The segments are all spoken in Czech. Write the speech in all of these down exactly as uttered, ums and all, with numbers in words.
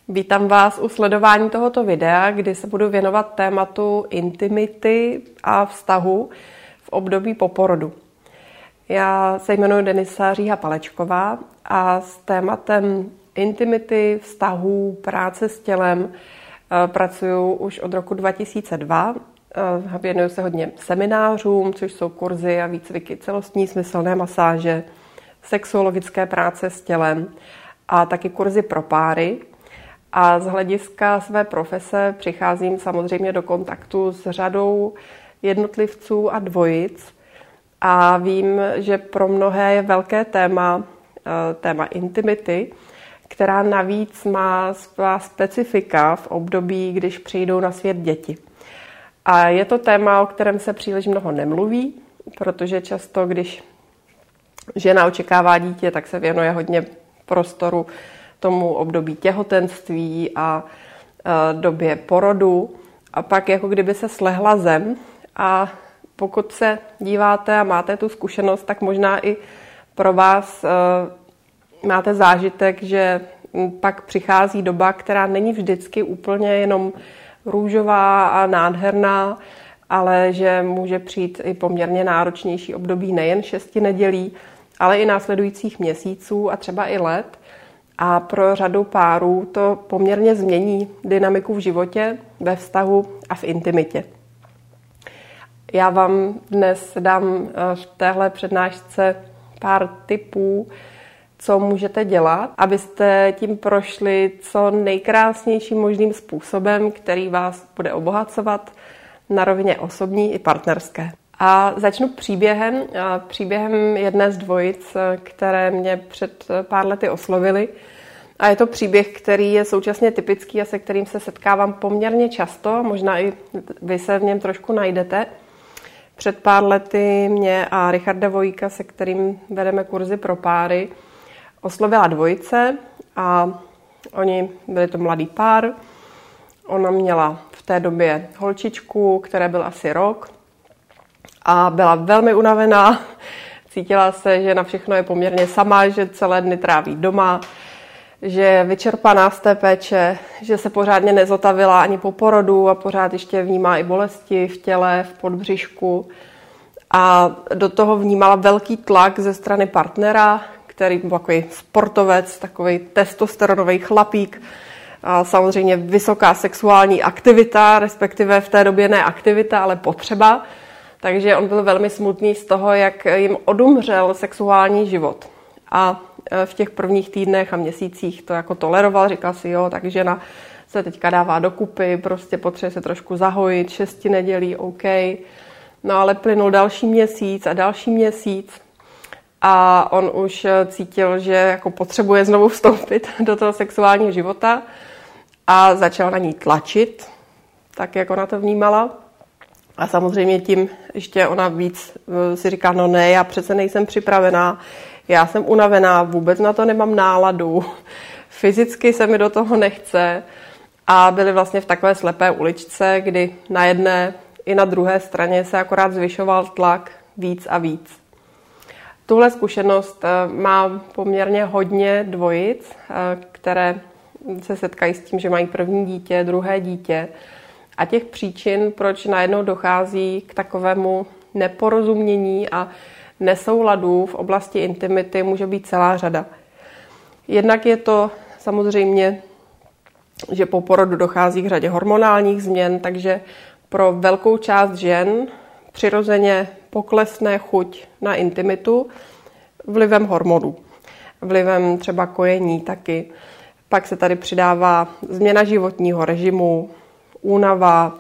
Vítám vás u sledování tohoto videa, kdy se budu věnovat tématu intimity a vztahu v období po porodu. Já se jmenuji Denisa Říha-Palečková a s tématem intimity, vztahů, práce s tělem pracuji už od roku dva tisíce dva. Věnuju se hodně seminářům, což jsou kurzy a výcviky celostní smyslné masáže, sexuologické práce s tělem a taky kurzy pro páry. A z hlediska své profese přicházím samozřejmě do kontaktu s řadou jednotlivců a dvojic a vím, že pro mnohé je velké téma, téma intimity, která navíc má svá specifika v období, když přijdou na svět děti. A je to téma, o kterém se příliš mnoho nemluví, protože často, když žena očekává dítě, tak se věnuje hodně prostoru tomu období těhotenství a e, době porodu. A pak jako kdyby se slehla zem. A pokud se díváte a máte tu zkušenost, tak možná i pro vás e, máte zážitek, že pak přichází doba, která není vždycky úplně jenom růžová a nádherná, ale že může přijít i poměrně náročnější období nejen šesti nedělí, ale i následujících měsíců a třeba i let. A pro řadu párů to poměrně změní dynamiku v životě, ve vztahu a v intimitě. Já vám dnes dám v téhle přednášce pár tipů, co můžete dělat, abyste tím prošli co nejkrásnějším možným způsobem, který vás bude obohacovat na rovině osobní i partnerské. A začnu příběhem, příběhem jedné z dvojic, které mě před pár lety oslovily. A je to příběh, který je současně typický a se kterým se setkávám poměrně často, možná i vy se v něm trošku najdete. Před pár lety mě a Richarda Vojíka, se kterým vedeme kurzy pro páry, oslovila dvojice a oni byli to mladý pár. Ona měla v té době holčičku, které byl asi rok a byla velmi unavená. Cítila se, že na všechno je poměrně sama, že celé dny tráví doma, že je vyčerpaná z té péče, že se pořádně nezotavila ani po porodu a pořád ještě vnímá i bolesti v těle, v podbřišku. A do toho vnímala velký tlak ze strany partnera, který byl takový sportovec, takový testosteronový chlapík. A samozřejmě vysoká sexuální aktivita, respektive v té době ne aktivita, ale potřeba. Takže on byl velmi smutný z toho, jak jim odumřel sexuální život. A v těch prvních týdnech a měsících to jako toleroval, říkal si, jo, tak žena se teďka dává dokupy, prostě potřebuje se trošku zahojit, šesti nedělí, OK. No ale plynul další měsíc a další měsíc a on už cítil, že jako potřebuje znovu vstoupit do toho sexuálního života a začal na ní tlačit, tak jak ona to vnímala. A samozřejmě tím ještě ona víc si říká, no ne, já přece nejsem připravená, já jsem unavená, vůbec na to nemám náladu, fyzicky se mi do toho nechce a byli vlastně v takové slepé uličce, kdy na jedné i na druhé straně se akorát zvyšoval tlak víc a víc. Tuhle zkušenost má poměrně hodně dvojic, které se setkají s tím, že mají první dítě, druhé dítě. A těch příčin, proč najednou dochází k takovému neporozumění a nesouladu v oblasti intimity, může být celá řada. Jednak je to samozřejmě, že po porodu dochází k řadě hormonálních změn, takže pro velkou část žen přirozeně poklesne chuť na intimitu vlivem hormonů, vlivem třeba kojení taky. Pak se tady přidává změna životního režimu, únava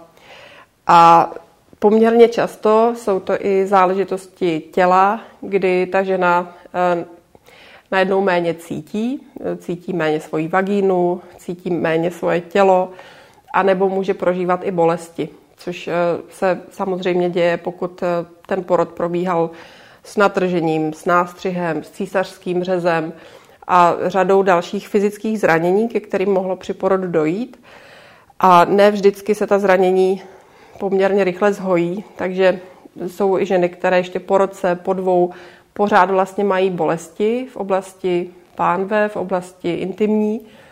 a poměrně často jsou to i záležitosti těla, kdy ta žena eh, najednou méně cítí, cítí méně svoji vagínu, cítí méně svoje tělo, anebo může prožívat i bolesti, což eh, se samozřejmě děje, pokud eh, ten porod probíhal s natržením, s nástřihem, s císařským řezem a řadou dalších fyzických zranění, ke kterým mohlo při porodu dojít. A ne vždycky se ta zranění poměrně rychle zhojí, takže jsou i ženy, které ještě po roce, po dvou pořád vlastně mají bolesti v oblasti pánve, v oblasti intimní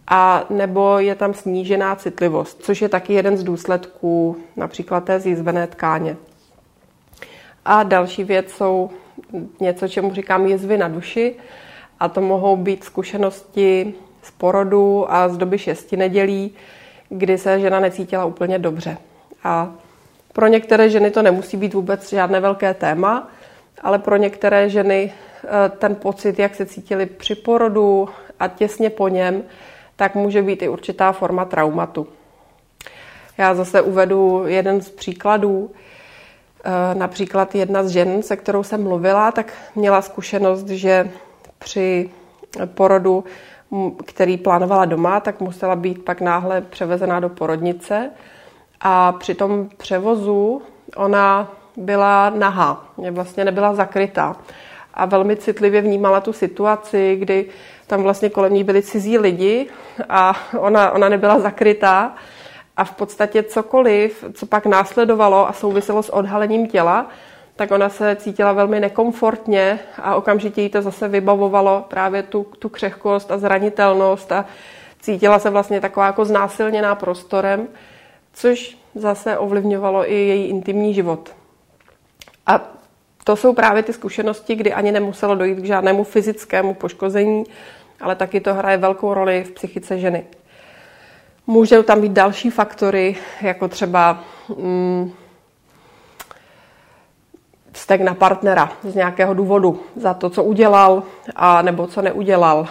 a nebo je tam snížená citlivost, což je taky jeden z důsledků například té zjizvené tkáně. A další věc jsou něco, čemu říkám jizvy na duši, a to mohou být zkušenosti z porodu a z doby šesti nedělí, kdy se žena necítila úplně dobře. A pro některé ženy to nemusí být vůbec žádné velké téma, ale pro některé ženy ten pocit, jak se cítili při porodu a těsně po něm, tak může být i určitá forma traumatu. Já zase uvedu jeden z příkladů. Například jedna z žen, se kterou jsem mluvila, tak měla zkušenost, že při porodu, který plánovala doma, tak musela být pak náhle převezená do porodnice. A při tom převozu ona byla nahá, vlastně nebyla zakrytá. A velmi citlivě vnímala tu situaci, kdy tam vlastně kolem ní byli cizí lidi a ona, ona nebyla zakrytá. A v podstatě cokoliv, co pak následovalo a souviselo s odhalením těla, tak ona se cítila velmi nekomfortně a okamžitě jí to zase vybavovalo právě tu, tu křehkost a zranitelnost a cítila se vlastně taková jako znásilněná prostorem, což zase ovlivňovalo i její intimní život. A to jsou právě ty zkušenosti, kdy ani nemuselo dojít k žádnému fyzickému poškození, ale taky to hraje velkou roli v psychice ženy. Můžou tam být další faktory, jako třeba mm, vztek na partnera z nějakého důvodu za to, co udělal a nebo co neudělal.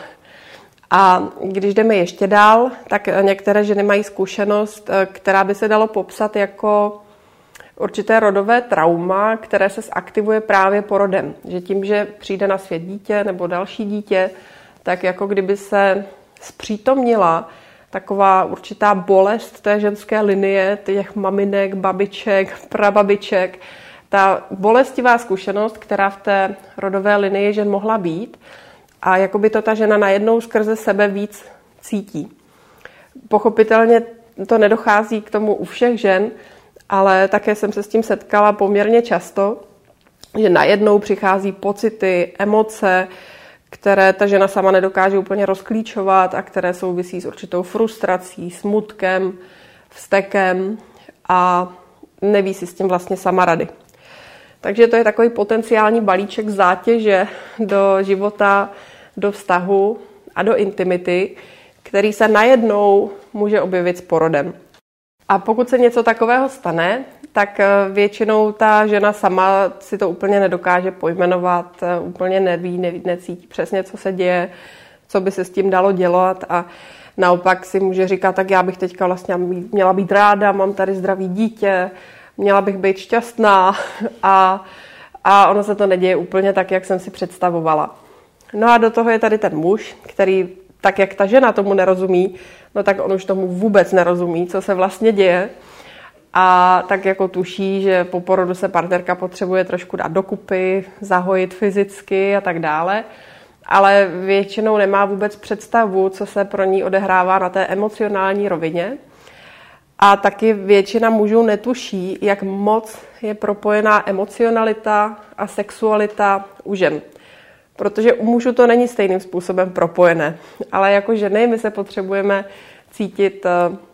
A když jdeme ještě dál, tak některé ženy mají zkušenost, která by se dalo popsat jako určité rodové trauma, které se zaktivuje právě porodem. Že tím, že přijde na svět dítě nebo další dítě, tak jako kdyby se zpřítomnila taková určitá bolest té ženské linie, těch maminek, babiček, prababiček. Ta bolestivá zkušenost, která v té rodové linii žen mohla být, a jakoby to ta žena najednou skrze sebe víc cítí. Pochopitelně to nedochází k tomu u všech žen, ale také jsem se s tím setkala poměrně často, že najednou přichází pocity, emoce, které ta žena sama nedokáže úplně rozklíčovat a které souvisí s určitou frustrací, smutkem, vztekem a neví si s tím vlastně sama rady. Takže to je takový potenciální balíček zátěže do života, do vztahu a do intimity, který se najednou může objevit s porodem. A pokud se něco takového stane, tak většinou ta žena sama si to úplně nedokáže pojmenovat, úplně neví, neví, necítí přesně, co se děje, co by se s tím dalo dělat a naopak si může říkat, tak já bych teďka vlastně měla být ráda, mám tady zdravý dítě, měla bych být šťastná a, a ono se to neděje úplně tak, jak jsem si představovala. No a do toho je tady ten muž, který tak, jak ta žena tomu nerozumí, no tak on už tomu vůbec nerozumí, co se vlastně děje. A tak jako tuší, že po porodu se partnerka potřebuje trošku dát dokupy, zahojit fyzicky a tak dále. Ale většinou nemá vůbec představu, co se pro ní odehrává na té emocionální rovině. A taky většina mužů netuší, jak moc je propojená emocionalita a sexualita u žen. Protože u mužů to není stejným způsobem propojené. Ale jako ženy my se potřebujeme cítit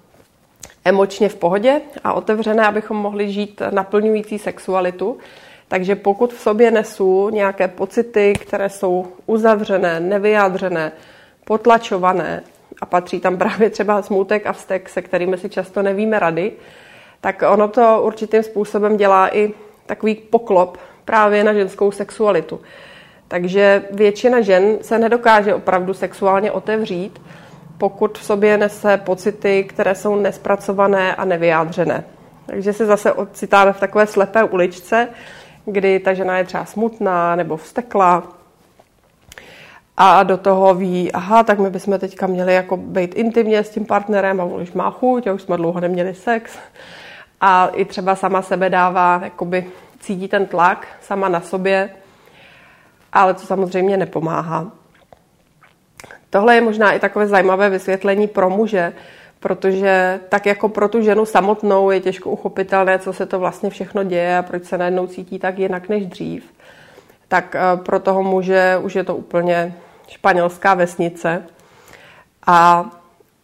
emočně v pohodě a otevřené, abychom mohli žít naplňující sexualitu. Takže pokud v sobě nesu nějaké pocity, které jsou uzavřené, nevyjádřené, potlačované a patří tam právě třeba smutek a vztek, se kterými si často nevíme rady, tak ono to určitým způsobem dělá i takový poklop právě na ženskou sexualitu. Takže většina žen se nedokáže opravdu sexuálně otevřít, pokud v sobě nese pocity, které jsou nespracované a nevyjádřené. Takže se zase ocitáme v takové slepé uličce, kdy ta žena je třeba smutná nebo vzteklá a do toho ví, aha, tak my bychom teďka měli jako být intimně s tím partnerem a on už má chuť a už jsme dlouho neměli sex. A i třeba sama sebe dává, jakoby cítí ten tlak sama na sobě, ale to samozřejmě nepomáhá. Tohle je možná i takové zajímavé vysvětlení pro muže, protože tak jako pro tu ženu samotnou je těžko uchopitelné, co se to vlastně všechno děje a proč se najednou cítí tak jinak než dřív, tak pro toho muže už je to úplně španělská vesnice. A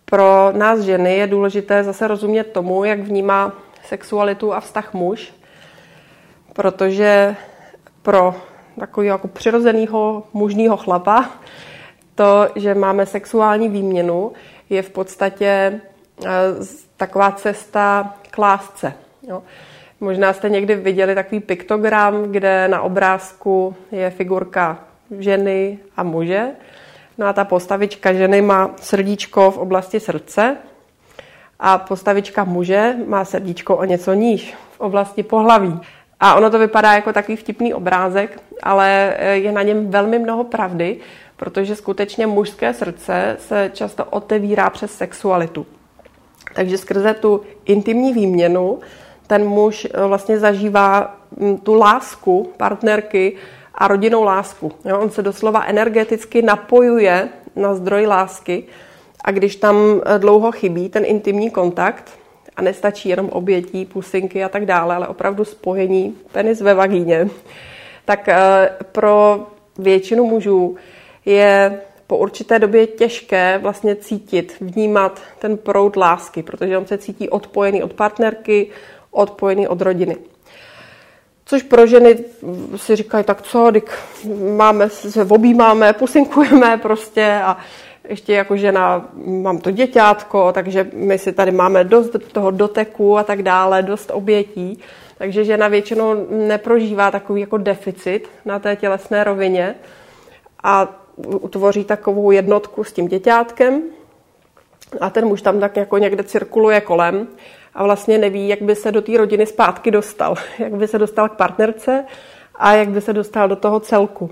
pro nás ženy je důležité zase rozumět tomu, jak vnímá sexualitu a vztah muž, protože pro takového jako přirozeného mužního chlapa to, že máme sexuální výměnu, je v podstatě taková cesta k lásce. Jo. Možná jste někdy viděli takový piktogram, kde na obrázku je figurka ženy a muže. No a ta postavička ženy má srdíčko v oblasti srdce a postavička muže má srdíčko o něco níž v oblasti pohlaví. A ono to vypadá jako takový vtipný obrázek, ale je na něm velmi mnoho pravdy, protože skutečně mužské srdce se často otevírá přes sexualitu. Takže skrze tu intimní výměnu ten muž vlastně zažívá tu lásku partnerky a rodinnou lásku. Jo, on se doslova energeticky napojuje na zdroj lásky a když tam dlouho chybí ten intimní kontakt a nestačí jenom obětí, pusinky a tak dále, ale opravdu spojení penis ve vagíně, tak pro většinu mužů je po určité době těžké vlastně cítit, vnímat ten proud lásky, protože on se cítí odpojený od partnerky, odpojený od rodiny. Což pro ženy si říkají, tak co, máme, se objímáme, pusinkujeme prostě a ještě jako žena mám to děťátko, takže my si tady máme dost toho doteku a tak dále, dost obětí. Takže žena většinou neprožívá takový jako deficit na té tělesné rovině a utvoří takovou jednotku s tím děťátkem a ten muž tam tak jako někde cirkuluje kolem a vlastně neví, jak by se do té rodiny zpátky dostal, jak by se dostal k partnerce a jak by se dostal do toho celku.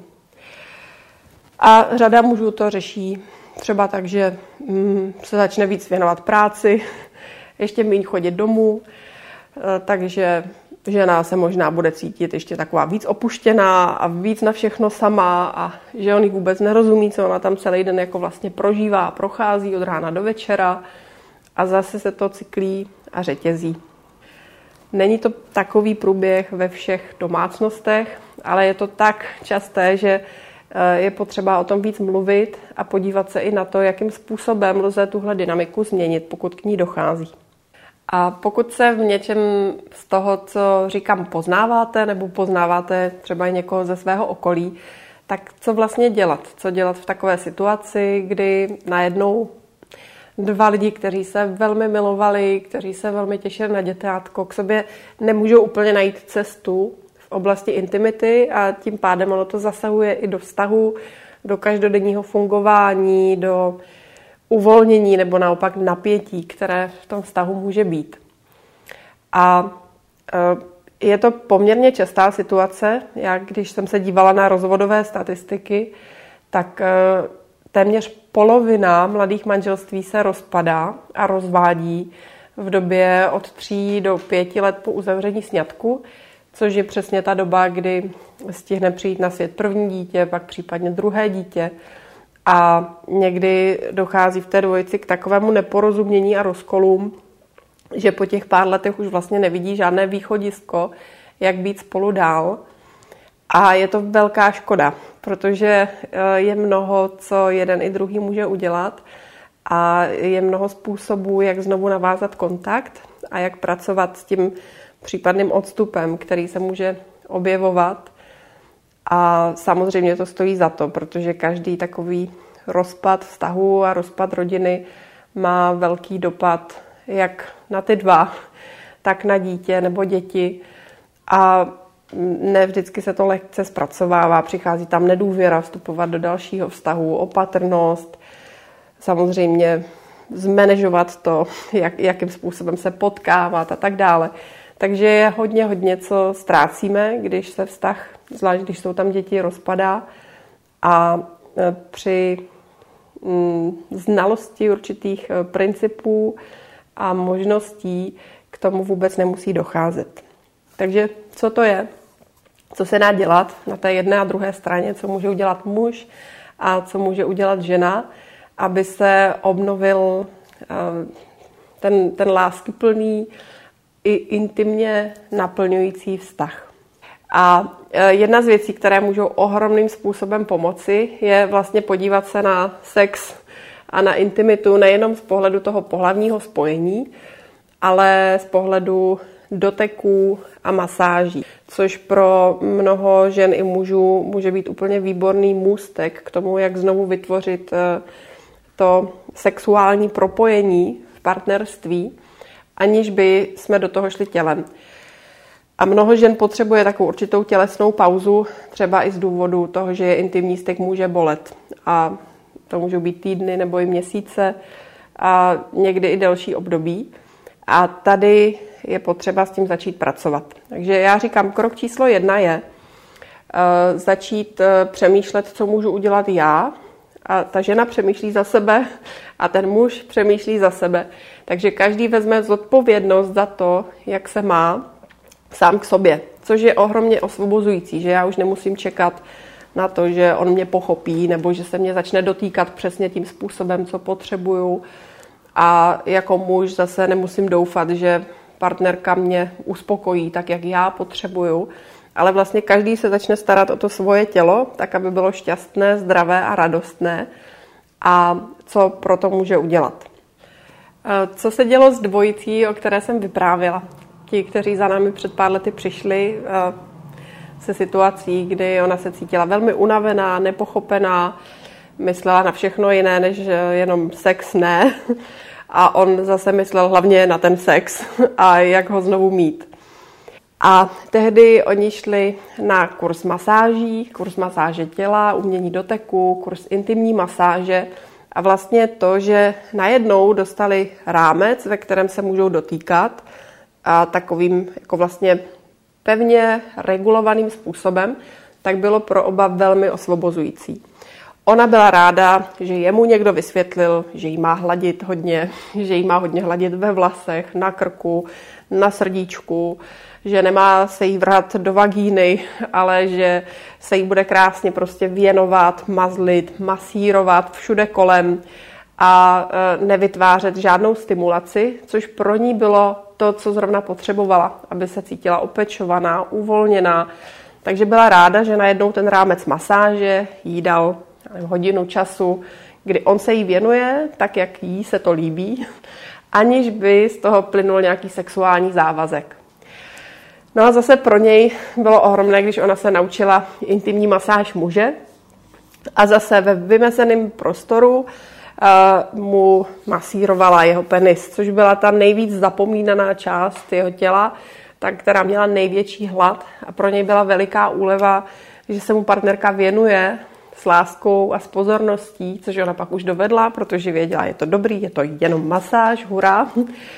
A řada mužů to řeší třeba tak, že mm, se začne víc věnovat práci, ještě méně chodit domů, takže žena se možná bude cítit ještě taková víc opuštěná a víc na všechno sama a že on jí vůbec nerozumí, co ona tam celý den jako vlastně prožívá, prochází od rána do večera a zase se to cyklí a řetězí. Není to takový průběh ve všech domácnostech, ale je to tak časté, že je potřeba o tom víc mluvit a podívat se i na to, jakým způsobem lze tuhle dynamiku změnit, pokud k ní dochází. A pokud se v něčem z toho, co říkám, poznáváte nebo poznáváte třeba i někoho ze svého okolí, tak co vlastně dělat? Co dělat v takové situaci, kdy najednou dva lidi, kteří se velmi milovali, kteří se velmi těšili na děťátko, k sobě nemůžou úplně najít cestu v oblasti intimity a tím pádem ono to zasahuje i do vztahu, do každodenního fungování, do uvolnění nebo naopak napětí, které v tom vztahu může být. A je to poměrně častá situace. Já, když jsem se dívala na rozvodové statistiky, tak téměř polovina mladých manželství se rozpadá a rozvádí v době od tří do pěti let po uzavření sňatku, což je přesně ta doba, kdy stihne přijít na svět první dítě, pak případně druhé dítě. A někdy dochází v té dvojici k takovému neporozumění a rozkolům, že po těch pár letech už vlastně nevidí žádné východisko, jak být spolu dál. A je to velká škoda, protože je mnoho, co jeden i druhý může udělat a je mnoho způsobů, jak znovu navázat kontakt a jak pracovat s tím případným odstupem, který se může objevovat. A samozřejmě to stojí za to, protože každý takový rozpad vztahu a rozpad rodiny má velký dopad jak na ty dva, tak na dítě nebo děti. A ne vždycky se to lehce zpracovává, přichází tam nedůvěra vstupovat do dalšího vztahu, opatrnost, samozřejmě zmanéžovat to, jak, jakým způsobem se potkávat a tak dále. Takže je hodně, hodně, co ztrácíme, když se vztah, zvlášť když jsou tam děti, rozpadá. A při znalosti určitých principů a možností k tomu vůbec nemusí docházet. Takže co to je? Co se dá dělat na té jedné a druhé straně? Co může udělat muž a co může udělat žena, aby se obnovil ten, ten láskyplný i intimně naplňující vztah. A jedna z věcí, které můžou ohromným způsobem pomoci, je vlastně podívat se na sex a na intimitu nejenom z pohledu toho pohlavního spojení, ale z pohledu doteků a masáží, což pro mnoho žen i mužů může být úplně výborný můstek k tomu, jak znovu vytvořit to sexuální propojení v partnerství, aniž by jsme do toho šli tělem. A mnoho žen potřebuje takovou určitou tělesnou pauzu, třeba i z důvodu toho, že je intimní styk může bolet. A to můžou být týdny nebo i měsíce a někdy i delší období. A tady je potřeba s tím začít pracovat. Takže já říkám, krok číslo jedna je uh, začít uh, přemýšlet, co můžu udělat já. A ta žena přemýšlí za sebe a ten muž přemýšlí za sebe. Takže každý vezme zodpovědnost za to, jak se má sám k sobě, což je ohromně osvobozující, že já už nemusím čekat na to, že on mě pochopí nebo že se mě začne dotýkat přesně tím způsobem, co potřebuju. A jako muž zase nemusím doufat, že partnerka mě uspokojí tak, jak já potřebuju, ale vlastně každý se začne starat o to svoje tělo, tak, aby bylo šťastné, zdravé a radostné. A co pro to může udělat? Co se dělo s dvojicí, o které jsem vyprávěla? Ti, kteří za námi před pár lety přišli se situací, kdy ona se cítila velmi unavená, nepochopená, myslela na všechno jiné, než jenom sex ne. A on zase myslel hlavně na ten sex a jak ho znovu mít. A tehdy oni šli na kurz masáží, kurz masáže těla, umění doteku, kurz intimní masáže a vlastně to, že najednou dostali rámec, ve kterém se můžou dotýkat a takovým jako vlastně pevně regulovaným způsobem, tak bylo pro oba velmi osvobozující. Ona byla ráda, že jemu někdo vysvětlil, že jí má hladit hodně, že jí má hodně hladit ve vlasech, na krku, na srdíčku, že nemá se jí vrhat do vagíny, ale že se jí bude krásně prostě věnovat, mazlit, masírovat všude kolem a nevytvářet žádnou stimulaci, což pro ní bylo to, co zrovna potřebovala, aby se cítila opečovaná, uvolněná. Takže byla ráda, že najednou ten rámec masáže jí dal hodinu času, kdy on se jí věnuje tak, jak jí se to líbí, aniž by z toho plynul nějaký sexuální závazek. No a zase pro něj bylo ohromné, když ona se naučila intimní masáž muže a zase ve vymezeném prostoru uh, mu masírovala jeho penis, což byla ta nejvíc zapomínaná část jeho těla, ta, která měla největší hlad a pro něj byla veliká úleva, že se mu partnerka věnuje s láskou a s pozorností, což ona pak už dovedla, protože věděla, je to dobrý, je to jenom masáž, hurá.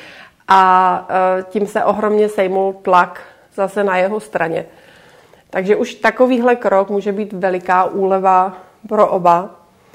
A tím se ohromně sejmul tlak zase na jeho straně. Takže už takovýhle krok může být veliká úleva pro oba.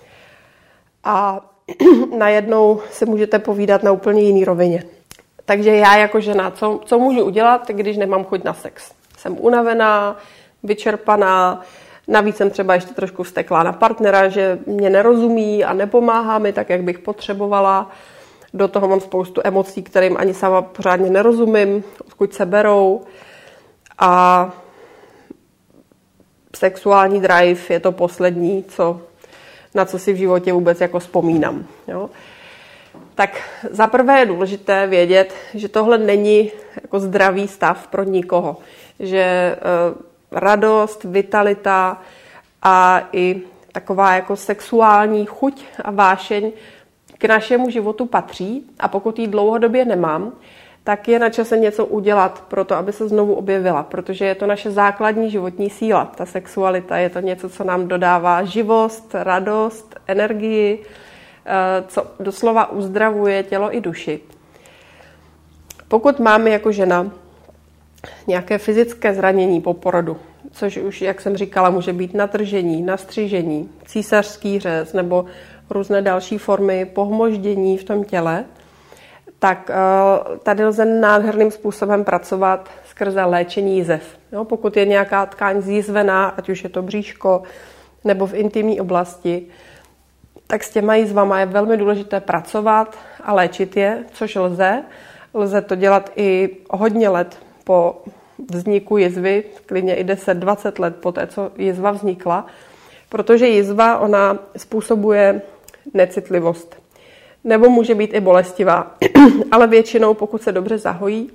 A najednou si můžete povídat na úplně jiný rovině. Takže já jako žena, co, co můžu udělat, když nemám chuť na sex? Jsem unavená, vyčerpaná, navíc jsem třeba ještě trošku vzteklá na partnera, že mě nerozumí a nepomáhá mi tak, jak bych potřebovala. Do toho mám spoustu emocí, kterým ani sama pořádně nerozumím, odkud se berou. A sexuální drive je to poslední, co, na co si v životě vůbec jako vzpomínám. Jo? Tak zaprvé je důležité vědět, že tohle není jako zdravý stav pro nikoho. Že e, radost, vitalita a i taková jako sexuální chuť a vášeň k našemu životu patří a pokud ji dlouhodobě nemám, tak je na čase něco udělat pro to, aby se znovu objevila, protože je to naše základní životní síla. Ta sexualita je to něco, co nám dodává živost, radost, energii, co doslova uzdravuje tělo i duši. Pokud máme jako žena nějaké fyzické zranění po porodu, což už, jak jsem říkala, může být natržení, nastřižení, císařský řez nebo různé další formy pohmoždění v tom těle, tak tady lze nádherným způsobem pracovat skrze léčení jizev. Jo, pokud je nějaká tkáň zjizvená, ať už je to bříško nebo v intimní oblasti, tak s těma jizvama je velmi důležité pracovat a léčit je, což lze. Lze to dělat i hodně let po vzniku jizvy, klidně i deset dvacet let po té, co jizva vznikla, protože jizva ona způsobuje necitlivost. nebo může být i bolestivá. Ale většinou, pokud se dobře zahojí,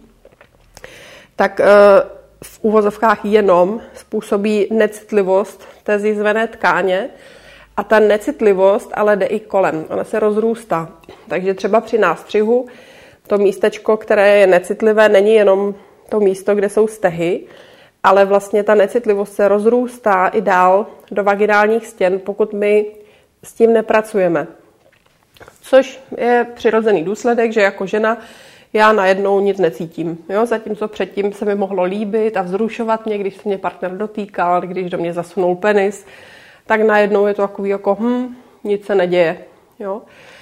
tak v uvozovkách jenom způsobí necitlivost té zjizvené tkáně a ta necitlivost ale jde i kolem, ona se rozrůstá. Takže třeba při nástřihu to místečko, které je necitlivé, není jenom to místo, kde jsou stehy, ale vlastně ta necitlivost se rozrůstá i dál do vaginálních stěn, pokud my s tím nepracujeme. Což je přirozený důsledek, že jako žena já najednou nic necítím. Jo? Zatímco předtím se mi mohlo líbit a vzrušovat mě, když se mě partner dotýkal, když do mě zasunul penis, tak najednou je to takový jako hm, nic se neděje. Jo?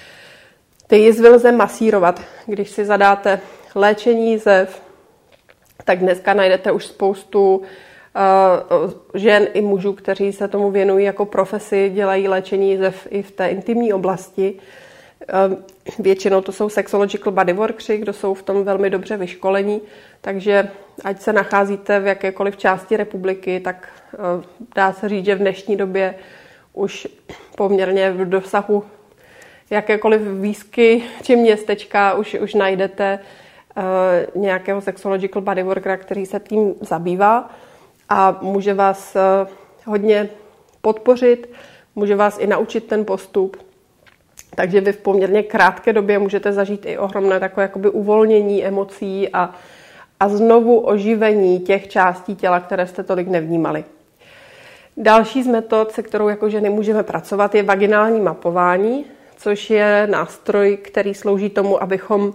Ty jizvy lze masírovat. Když si zadáte léčení jizev, tak dneska najdete už spoustu uh, žen i mužů, kteří se tomu věnují jako profesi, dělají léčení jizev i v té intimní oblasti. Uh, většinou to jsou sexological bodyworkři, kdo jsou v tom velmi dobře vyškolení, takže ať se nacházíte v jakékoliv části republiky, tak uh, dá se říct, že v dnešní době už poměrně v dosahu jakékoliv výsky či městečka už, už najdete uh, nějakého sexological bodyworkera, který se tím zabývá a může vás uh, hodně podpořit, může vás i naučit ten postup. Takže vy v poměrně krátké době můžete zažít i ohromné takové jakoby uvolnění emocí a, a znovu oživení těch částí těla, které jste tolik nevnímali. Další z metod, se kterou jako ženy můžeme pracovat, je vaginální mapování, což je nástroj, který slouží tomu, abychom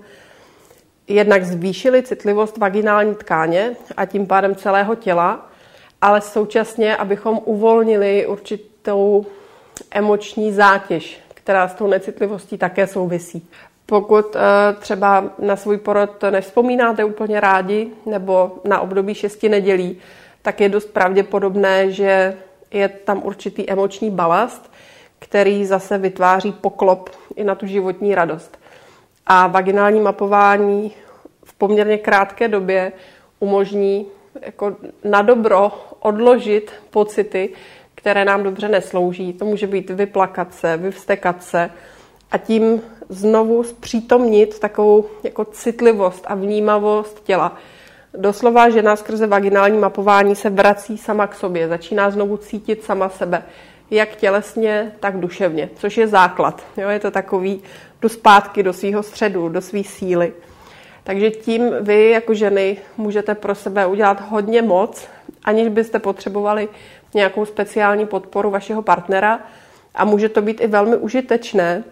jednak zvýšili citlivost vaginální tkáně a tím pádem celého těla, ale současně, abychom uvolnili určitou emoční zátěž, která s tou necitlivostí také souvisí. Pokud třeba na svůj porod nevzpomínáte úplně rádi nebo na období šesti nedělí, tak je dost pravděpodobné, že je tam určitý emoční balast, který zase vytváří poklop i na tu životní radost. A vaginální mapování v poměrně krátké době umožní jako na dobro odložit pocity, které nám dobře neslouží. To může být vyplakat se, vyvstekat se a tím znovu zpřítomnit takovou jako citlivost a vnímavost těla. Doslova žena skrze vaginální mapování se vrací sama k sobě, začíná znovu cítit sama sebe, jak tělesně, tak duševně, což je základ. Jo, je to takový jdu zpátky do svého středu, do své síly. Takže tím vy jako ženy můžete pro sebe udělat hodně moc, aniž byste potřebovali nějakou speciální podporu vašeho partnera a může to být i velmi užitečné,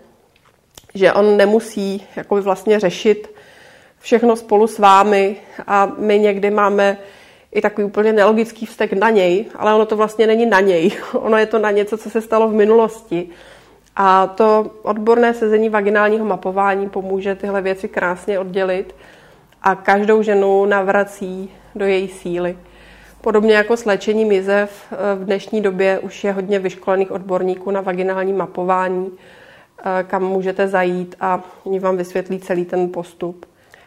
že on nemusí jakoby vlastně řešit všechno spolu s vámi a my někdy máme i takový úplně nelogický vztek na něj, ale ono to vlastně není na něj. Ono je to na něco, co se stalo v minulosti. A to odborné sezení vaginálního mapování pomůže tyhle věci krásně oddělit a každou ženu navrací do její síly. Podobně jako s léčením jizev v dnešní době už je hodně vyškolených odborníků na vaginální mapování, kam můžete zajít a oni vám vysvětlí celý ten postup.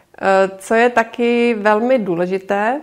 Co je taky velmi důležité,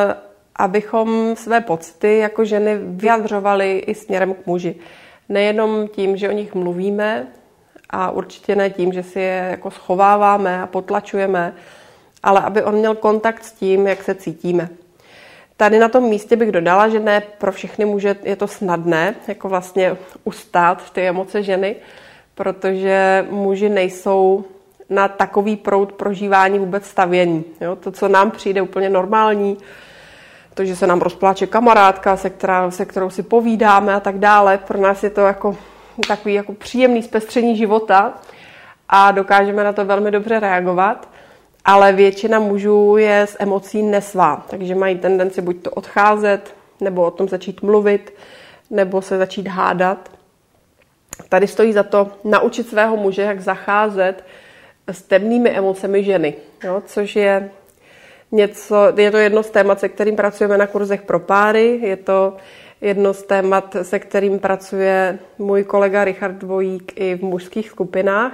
abychom své pocity jako ženy vyjadřovali i směrem k muži. Nejenom tím, že o nich mluvíme a určitě ne tím, že si je jako schováváme a potlačujeme, ale aby on měl kontakt s tím, jak se cítíme. Tady na tom místě bych dodala, že ne pro všechny muže je to snadné, jako vlastně ustát ty emoce ženy, protože muži nejsou na takový proud prožívání vůbec stavění. Jo? To, co nám přijde úplně normální, to, že se nám rozpláče kamarádka, se, která, se kterou si povídáme a tak dále, pro nás je to jako takový jako příjemný zpestření života a dokážeme na to velmi dobře reagovat, ale většina mužů je s emocí nesvá, takže mají tendenci buď to odcházet, nebo o tom začít mluvit, nebo se začít hádat. Tady stojí za to naučit svého muže, jak zacházet s temnými emocemi ženy, jo, což je něco, je to jedno z témat, se kterým pracujeme na kurzech pro páry, je to jedno z témat, se kterým pracuje můj kolega Richard Dvojík i v mužských skupinách,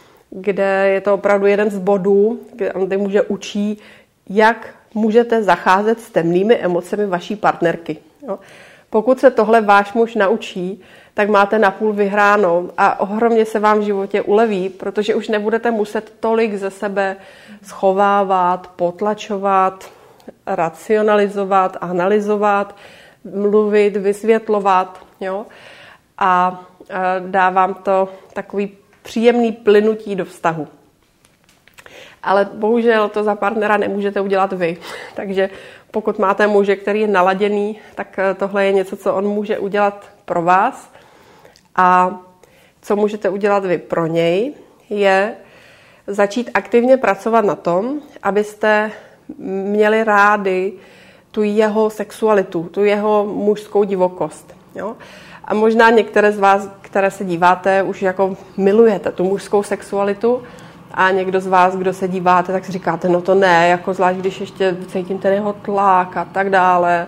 kde je to opravdu jeden z bodů, kde on muže učí, jak můžete zacházet s temnými emocemi vaší partnerky. Jo. Pokud se tohle váš muž naučí, tak máte napůl vyhráno a ohromně se vám v životě uleví, protože už nebudete muset tolik ze sebe schovávat, potlačovat, racionalizovat, analyzovat, mluvit, vysvětlovat. Jo? A dá vám to takový příjemný plynutí do vztahu. Ale bohužel to za partnera nemůžete udělat vy. Takže pokud máte muže, který je naladěný, tak tohle je něco, co on může udělat pro vás. A co můžete udělat vy pro něj, je začít aktivně pracovat na tom, abyste měli rádi tu jeho sexualitu, tu jeho mužskou divokost. Jo? A možná některé z vás, které se díváte, už jako milujete tu mužskou sexualitu a někdo z vás, kdo se díváte, tak si říkáte, no to ne, jako zvlášť, když ještě cítím ten jeho tlak a tak dále.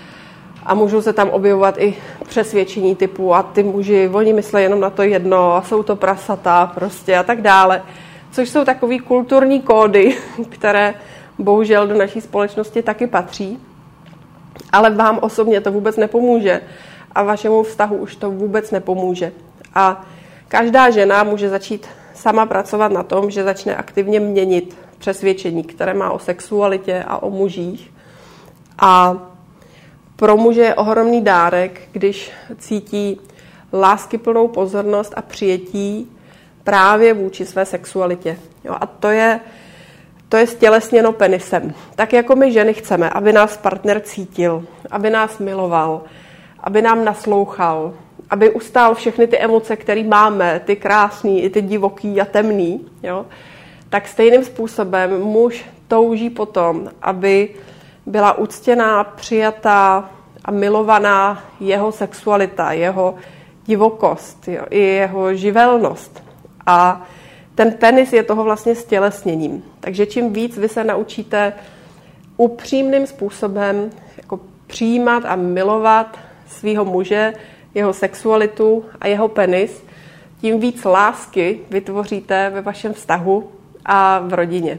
A můžou se tam objevovat i přesvědčení typu a ty muži, oni myslí jenom na to jedno a jsou to prasata prostě a tak dále. Což jsou takový kulturní kódy, které bohužel do naší společnosti taky patří. Ale vám osobně to vůbec nepomůže a vašemu vztahu už to vůbec nepomůže. A každá žena může začít sama pracovat na tom, že začne aktivně měnit přesvědčení, které má o sexualitě a o mužích. A pro muže je ohromný dárek, když cítí láskyplnou pozornost a přijetí právě vůči své sexualitě. Jo, a to je, to je stělesněno penisem. Tak jako my ženy chceme, aby nás partner cítil, aby nás miloval, aby nám naslouchal, aby ustál všechny ty emoce, které máme, ty krásný, i ty divoký a temný, jo, tak stejným způsobem muž touží potom, aby byla uctěná, přijatá a milovaná jeho sexualita, jeho divokost, jo, i jeho živelnost. A ten penis je toho vlastně stělesněním. Takže čím víc vy se naučíte upřímným způsobem jako přijímat a milovat svého muže, jeho sexualitu a jeho penis, tím víc lásky vytvoříte ve vašem vztahu a v rodině.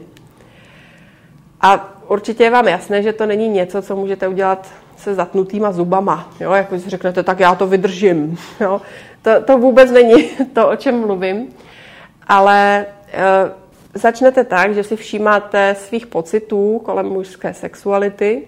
A určitě je vám jasné, že to není něco, co můžete udělat se zatnutýma zubama. Jo? Jako si řeknete, tak já to vydržím. Jo? To, to vůbec není to, o čem mluvím. Ale e, začnete tak, že si všímáte svých pocitů kolem mužské sexuality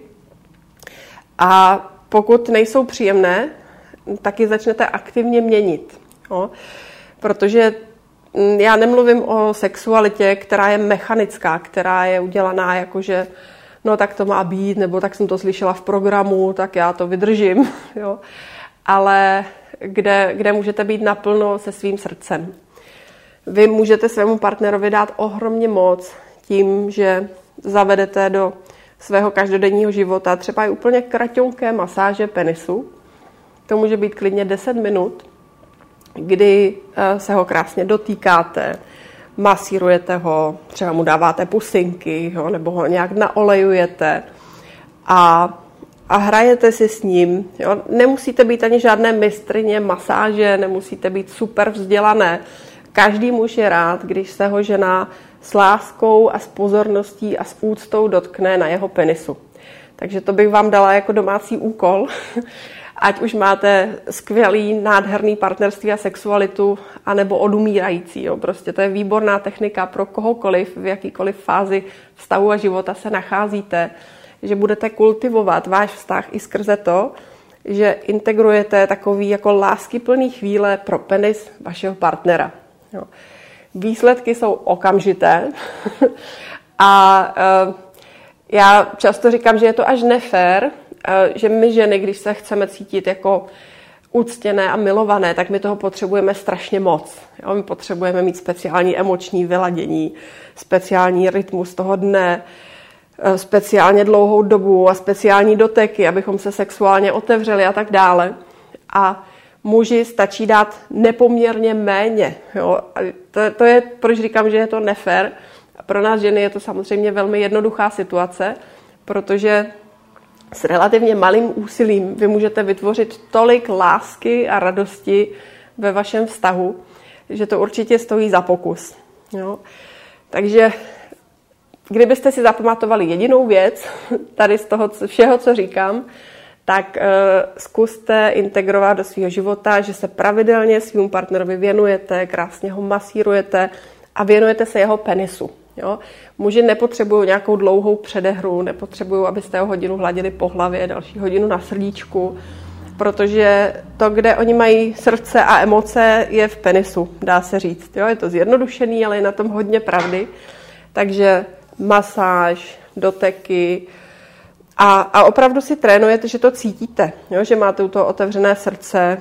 a pokud nejsou příjemné, tak je začnete aktivně měnit. Jo? Protože já nemluvím o sexualitě, která je mechanická, která je udělaná jakože no tak to má být, nebo tak jsem to slyšela v programu, tak já to vydržím. Jo? Ale kde, kde můžete být naplno se svým srdcem. Vy můžete svému partnerovi dát ohromně moc tím, že zavedete do svého každodenního života třeba i úplně kraťonké masáže penisu. To může být klidně deset minut, kdy se ho krásně dotýkáte, masírujete ho, třeba mu dáváte pusinky, jo, nebo ho nějak naolejujete a, a hrajete si s ním. Jo. Nemusíte být ani žádné mistryně masáže, nemusíte být super vzdělané. Každý muž je rád, když se ho žena s láskou a s pozorností a s úctou dotkne na jeho penisu. Takže to bych vám dala jako domácí úkol, ať už máte skvělý, nádherný partnerství a sexualitu, anebo odumírající. Jo. Prostě to je výborná technika pro kohokoliv, v jakýkoliv fázi vztahu a života se nacházíte, že budete kultivovat váš vztah i skrze to, že integrujete takový jako láskyplný chvíle pro penis vašeho partnera. Jo. Výsledky jsou okamžité a e, já často říkám, že je to až nefér, e, že my ženy, když se chceme cítit jako uctěné a milované, tak my toho potřebujeme strašně moc. Jo. My potřebujeme mít speciální emoční vyladění, speciální rytmus toho dne, e, speciálně dlouhou dobu a speciální doteky, abychom se sexuálně otevřeli a tak dále. A muži stačí dát nepoměrně méně. Jo? A to, to je, proč říkám, že je to nefér. Pro nás ženy je to samozřejmě velmi jednoduchá situace, protože s relativně malým úsilím vy můžete vytvořit tolik lásky a radosti ve vašem vztahu, že to určitě stojí za pokus. Jo? Takže kdybyste si zapamatovali jedinou věc tady z toho všeho, co říkám, tak e, zkuste integrovat do svého života, že se pravidelně svým partnerovi věnujete, krásně ho masírujete a věnujete se jeho penisu. Jo? Muži nepotřebují nějakou dlouhou předehru, nepotřebují, abyste ho hodinu hladili po hlavě, další hodinu na srdíčku, protože to, kde oni mají srdce a emoce, je v penisu, dá se říct. Jo? Je to zjednodušený, ale je na tom hodně pravdy. Takže masáž, doteky a, a opravdu si trénujete, že to cítíte, jo? Že máte to otevřené srdce.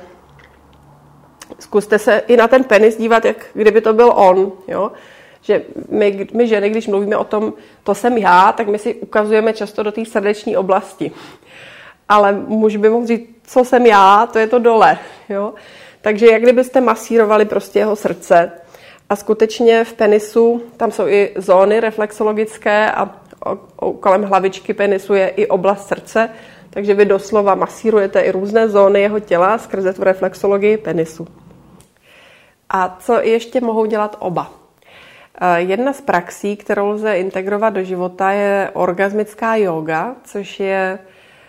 Zkuste se i na ten penis dívat, jak kdyby to byl on. Jo? Že my, my ženy, když mluvíme o tom, to jsem já, tak my si ukazujeme často do té srdeční oblasti. Ale muž by mohl říct, co jsem já, to je to dole. Jo? Takže jak kdybyste masírovali prostě jeho srdce. A skutečně v penisu, tam jsou i zóny reflexologické a kolem hlavičky penisu je i oblast srdce, takže vy doslova masírujete i různé zóny jeho těla skrze tu reflexologii penisu. A co ještě mohou dělat oba? Jedna z praxí, kterou lze integrovat do života, je orgasmická jóga, což je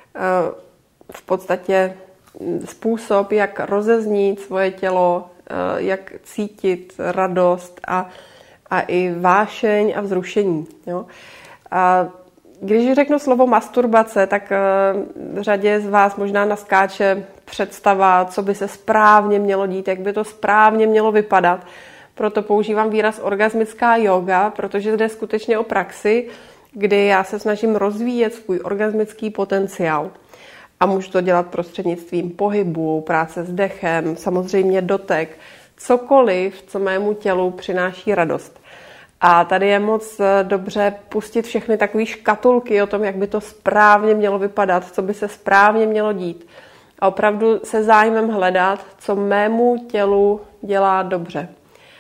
v podstatě způsob, jak rozeznít svoje tělo, jak cítit radost a, a i vášeň a vzrušení. Jo? A když řeknu slovo masturbace, tak v řadě z vás možná naskáče představa, co by se správně mělo dít, jak by to správně mělo vypadat. Proto používám výraz orgasmická jóga, protože jde skutečně o praxi, kdy já se snažím rozvíjet svůj orgasmický potenciál. A můžu to dělat prostřednictvím pohybu, práce s dechem, samozřejmě dotek, cokoliv, co mému tělu přináší radost. A tady je moc dobře pustit všechny takové škatulky o tom, jak by to správně mělo vypadat, co by se správně mělo dít. A opravdu se zájmem hledat, co mému tělu dělá dobře.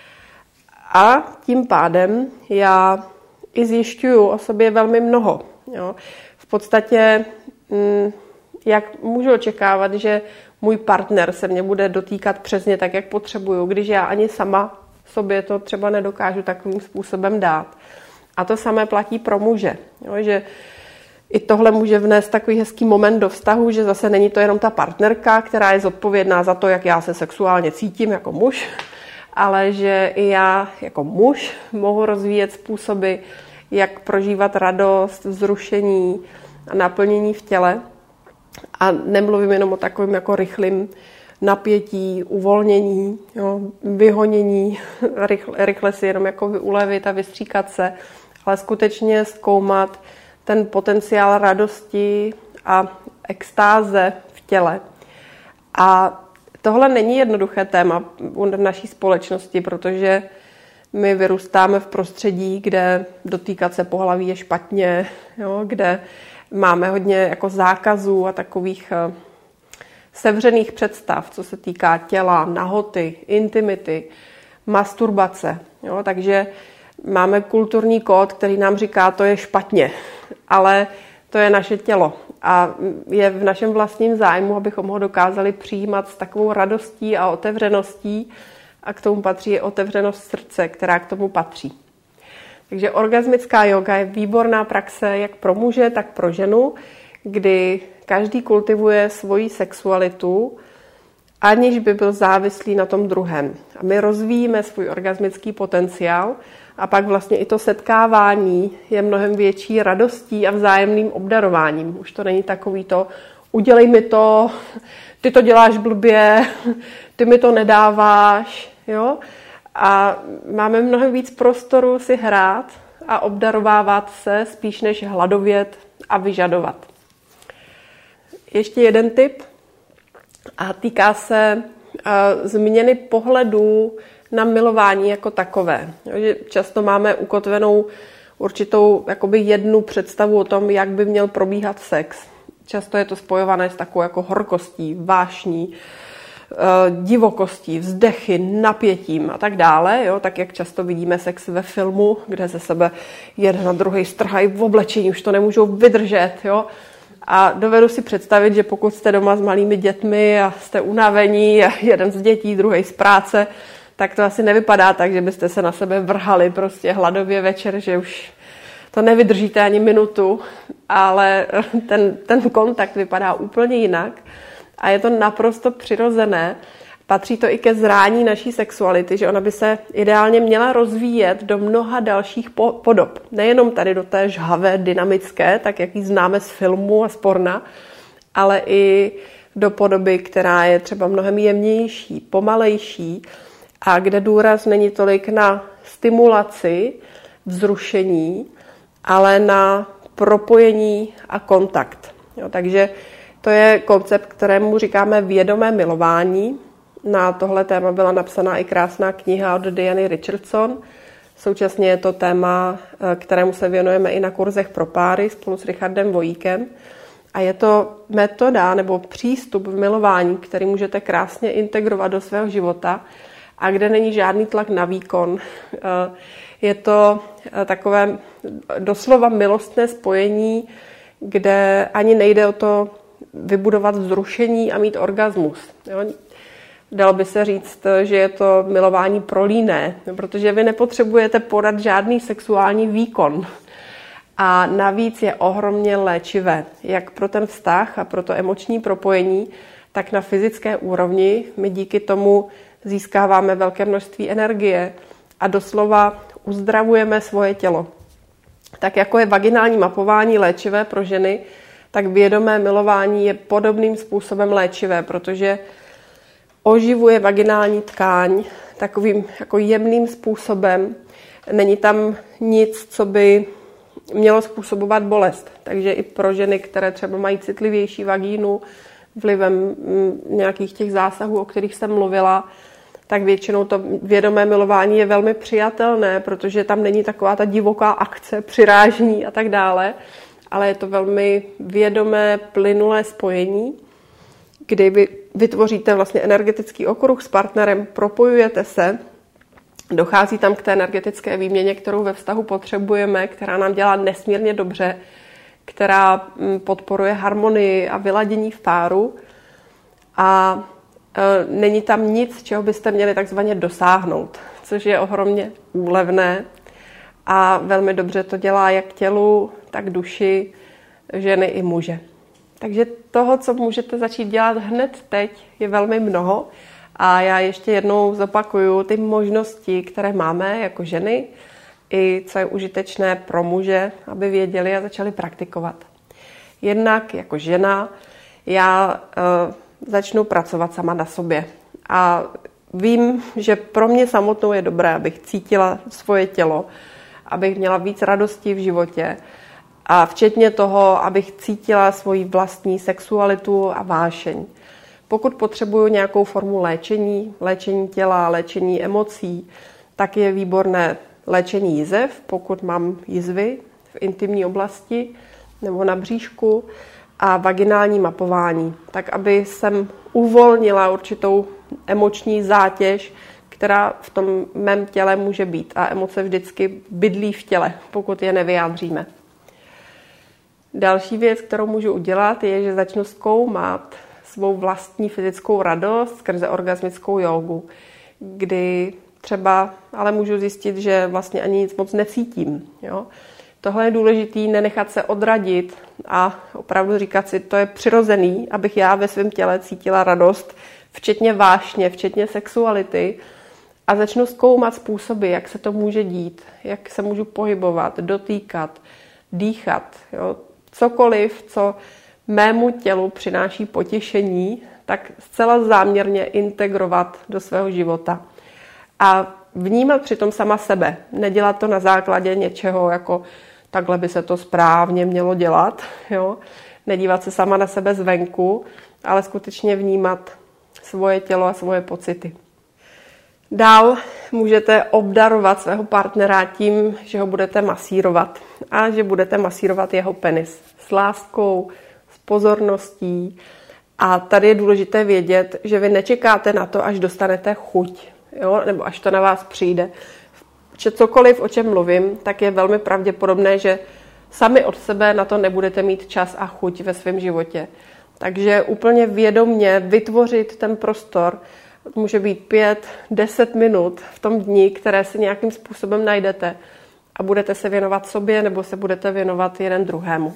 A tím pádem já i zjišťuju o sobě velmi mnoho. Jo. V podstatě, jak můžu očekávat, že můj partner se mě bude dotýkat přesně tak, jak potřebuju, když já ani sama sobě to třeba nedokážu takovým způsobem dát. A to samé platí pro muže. Jo, že i tohle může vnést takový hezký moment do vztahu, že zase není to jenom ta partnerka, která je zodpovědná za to, jak já se sexuálně cítím jako muž, ale že i já jako muž mohu rozvíjet způsoby, jak prožívat radost, vzrušení a naplnění v těle. A nemluvím jenom o takovém jako rychlým napětí, uvolnění, jo, vyhonění, rychle, rychle si jenom jako ulevit a vystříkat se, ale skutečně zkoumat ten potenciál radosti a extáze v těle. A tohle není jednoduché téma u naší společnosti, protože my vyrůstáme v prostředí, kde dotýkat se pohlaví je špatně, jo, kde máme hodně jako zákazů a takových sevřených představ, co se týká těla, nahoty, intimity, masturbace. Jo, takže máme kulturní kód, který nám říká, to je špatně, ale to je naše tělo. A je v našem vlastním zájmu, abychom ho dokázali přijímat s takovou radostí a otevřeností. A k tomu patří i otevřenost srdce, která k tomu patří. Takže orgasmická jóga je výborná praxe jak pro muže, tak pro ženu, kdy každý kultivuje svoji sexualitu, aniž by byl závislý na tom druhém. A my rozvíjíme svůj orgasmický potenciál a pak vlastně i to setkávání je mnohem větší radostí a vzájemným obdarováním. Už to není takový to, udělej mi to, ty to děláš blbě, ty mi to nedáváš, jo? A máme mnohem víc prostoru si hrát a obdarovávat se spíš než hladovět a vyžadovat. Ještě jeden tip a týká se uh, změny pohledu na milování jako takové. Že často máme ukotvenou určitou jakoby jednu představu o tom, jak by měl probíhat sex. Často je to spojované s takovou jako horkostí, vášní, divokostí, vzdechy, napětím a tak dále. Jo? Tak jak často vidíme sex ve filmu, kde ze sebe jeden na druhý strhají v oblečení, už to nemůžou vydržet. Jo? A dovedu si představit, že pokud jste doma s malými dětmi a jste unavení, a jeden z dětí, druhý z práce, tak to asi nevypadá tak, že byste se na sebe vrhali prostě hladově večer, že už to nevydržíte ani minutu, ale ten, ten kontakt vypadá úplně jinak a je to naprosto přirozené. Patří to i ke zrání naší sexuality, že ona by se ideálně měla rozvíjet do mnoha dalších podob. Nejenom tady do té žhavé, dynamické, tak jak ji známe z filmu a z porna, ale i do podoby, která je třeba mnohem jemnější, pomalejší a kde důraz není tolik na stimulaci, vzrušení, ale na propojení a kontakt. Jo, takže to je koncept, kterému říkáme vědomé milování. Na tohle téma byla napsaná i krásná kniha od Diany Richardson. Současně je to téma, kterému se věnujeme i na kurzech pro páry spolu s Richardem Vojíkem. A je to metoda nebo přístup v milování, který můžete krásně integrovat do svého života a kde není žádný tlak na výkon. Je to takové doslova milostné spojení, kde ani nejde o to vybudovat vzrušení a mít orgasmus. Jo? Dalo by se říct, že je to milování prolíné, protože vy nepotřebujete podat žádný sexuální výkon. A navíc je ohromně léčivé, jak pro ten vztah a pro to emoční propojení, tak na fyzické úrovni. My díky tomu získáváme velké množství energie a doslova uzdravujeme svoje tělo. Tak jako je vaginální mapování léčivé pro ženy, tak vědomé milování je podobným způsobem léčivé, protože oživuje vaginální tkáň takovým jako jemným způsobem. Není tam nic, co by mělo způsobovat bolest. Takže i pro ženy, které třeba mají citlivější vagínu vlivem nějakých těch zásahů, o kterých jsem mluvila, tak většinou to vědomé milování je velmi přijatelné, protože tam není taková ta divoká akce, přirážení a tak dále, ale je to velmi vědomé, plynulé spojení, kdy vy vytvoříte vlastně energetický okruh s partnerem, propojujete se, dochází tam k té energetické výměně, kterou ve vztahu potřebujeme, která nám dělá nesmírně dobře, která podporuje harmonii a vyladění v páru a e, není tam nic, čeho byste měli takzvaně dosáhnout, což je ohromně úlevné a velmi dobře to dělá jak tělu, tak duši ženy i muže. Takže toho, co můžete začít dělat hned teď, je velmi mnoho. A já ještě jednou zopakuju ty možnosti, které máme jako ženy, i co je užitečné pro muže, aby věděli a začali praktikovat. Jednak jako žena já e, začnu pracovat sama na sobě. A vím, že pro mě samotnou je dobré, abych cítila svoje tělo, abych měla víc radosti v životě, a včetně toho, abych cítila svoji vlastní sexualitu a vášeň. Pokud potřebuju nějakou formu léčení, léčení těla, léčení emocí, tak je výborné léčení jizev, pokud mám jizvy v intimní oblasti nebo na bříšku, a vaginální mapování, tak aby jsem uvolnila určitou emoční zátěž, která v tom mém těle může být. A emoce vždycky bydlí v těle, pokud je nevyjádříme. Další věc, kterou můžu udělat, je, že začnu zkoumat svou vlastní fyzickou radost skrze orgasmickou jógu, kdy třeba ale můžu zjistit, že vlastně ani nic moc necítím. Jo? Tohle je důležité, nenechat se odradit a opravdu říkat si, to je přirozený, abych já ve svém těle cítila radost, včetně vášně, včetně sexuality, a začnu zkoumat způsoby, jak se to může dít, jak se můžu pohybovat, dotýkat, dýchat. Jo? Cokoliv, co mému tělu přináší potěšení, tak zcela záměrně integrovat do svého života. A vnímat přitom sama sebe. Nedělat to na základě něčeho, jako takhle by se to správně mělo dělat. Jo? Nedívat se sama na sebe zvenku, ale skutečně vnímat svoje tělo a svoje pocity. Dál můžete obdarovat svého partnera tím, že ho budete masírovat a že budete masírovat jeho penis s láskou, s pozorností. A tady je důležité vědět, že vy nečekáte na to, až dostanete chuť, jo? Nebo až to na vás přijde. Že cokoliv, o čem mluvím, tak je velmi pravděpodobné, že sami od sebe na to nebudete mít čas a chuť ve svém životě. Takže úplně vědomně vytvořit ten prostor, může být pět, deset minut v tom dni, které si nějakým způsobem najdete, a budete se věnovat sobě nebo se budete věnovat jeden druhému.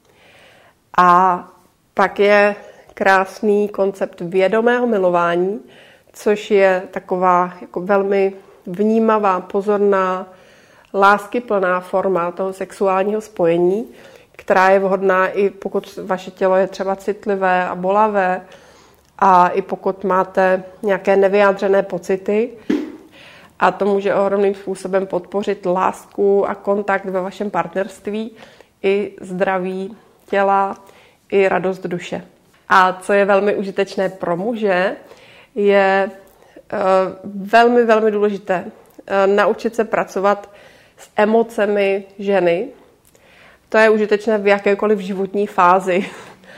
A pak je krásný koncept vědomého milování, což je taková jako velmi vnímavá, pozorná, láskyplná forma toho sexuálního spojení, která je vhodná i pokud vaše tělo je třeba citlivé a bolavé a i pokud máte nějaké nevyjádřené pocity. A to může ohromným způsobem podpořit lásku a kontakt ve vašem partnerství, i zdraví těla, i radost duše. A co je velmi užitečné pro muže, je uh, velmi, velmi důležité uh, naučit se pracovat s emocemi ženy. To je užitečné v jakékoliv životní fázi.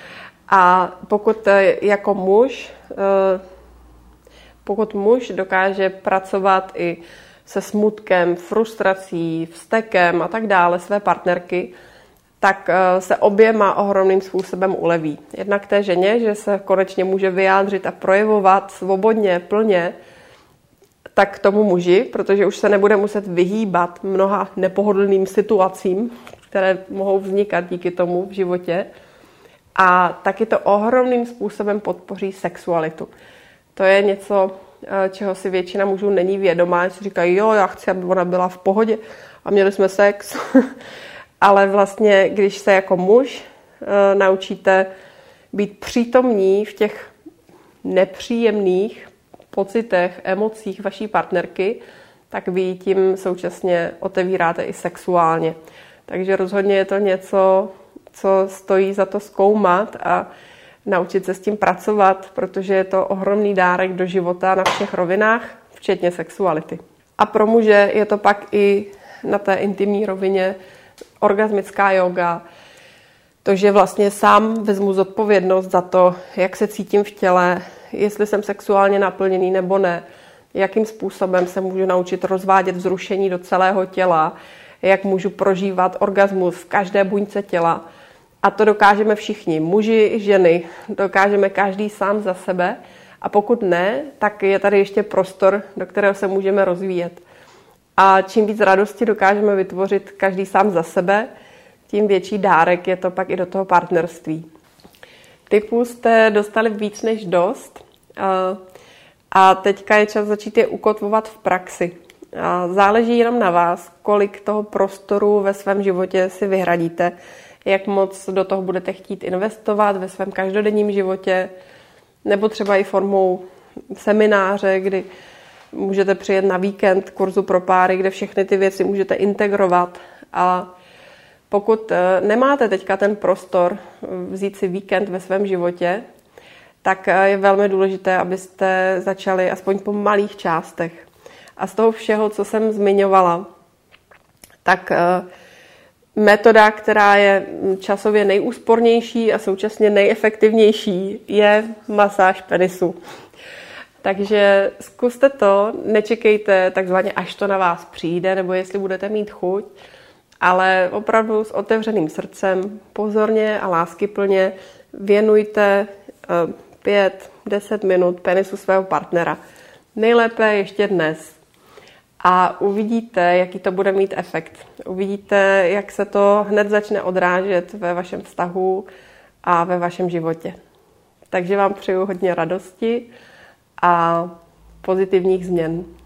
A pokud uh, jako muž, uh, pokud muž dokáže pracovat i se smutkem, frustrací, vztekem a tak dále své partnerky, tak se oběma ohromným způsobem uleví. Jednak té ženě, že se konečně může vyjádřit a projevovat svobodně, plně, tak k tomu muži, protože už se nebude muset vyhýbat mnoha nepohodlným situacím, které mohou vznikat díky tomu v životě. A taky to ohromným způsobem podpoří sexualitu. To je něco, čeho si většina mužů není vědomá, že si říkají, jo, já chci, aby ona byla v pohodě a měli jsme sex. Ale vlastně, když se jako muž e, naučíte být přítomní v těch nepříjemných pocitech, emocích vaší partnerky, tak vy tím současně otevíráte i sexuálně. Takže rozhodně je to něco, co stojí za to zkoumat a naučit se s tím pracovat, protože je to ohromný dárek do života na všech rovinách, včetně sexuality. A pro muže je to pak i na té intimní rovině orgasmická yoga, to, že vlastně sám vezmu zodpovědnost za to, jak se cítím v těle, jestli jsem sexuálně naplněný nebo ne, jakým způsobem se můžu naučit rozvádět vzrušení do celého těla, jak můžu prožívat orgasmus v každé buňce těla. A to dokážeme všichni, muži i ženy, dokážeme každý sám za sebe a pokud ne, tak je tady ještě prostor, do kterého se můžeme rozvíjet. A čím víc radosti dokážeme vytvořit každý sám za sebe, tím větší dárek je to pak i do toho partnerství. Tipů jste dostali víc než dost a teďka je čas začít je ukotvovat v praxi. A záleží jenom na vás, kolik toho prostoru ve svém životě si vyhradíte, jak moc do toho budete chtít investovat ve svém každodenním životě, nebo třeba i formou semináře, kdy můžete přijet na víkend kurzu pro páry, kde všechny ty věci můžete integrovat. A pokud nemáte teďka ten prostor vzít si víkend ve svém životě, tak je velmi důležité, abyste začali aspoň po malých částech. A z toho všeho, co jsem zmiňovala, tak metoda, která je časově nejúspornější a současně nejefektivnější, je masáž penisu. Takže zkuste to, nečekejte takzvaně, až to na vás přijde, nebo jestli budete mít chuť, ale opravdu s otevřeným srdcem, pozorně a láskyplně věnujte pět deset minut penisu svého partnera. Nejlépe ještě dnes. A uvidíte, jaký to bude mít efekt. Uvidíte, jak se to hned začne odrážet ve vašem vztahu a ve vašem životě. Takže vám přeju hodně radosti a pozitivních změn.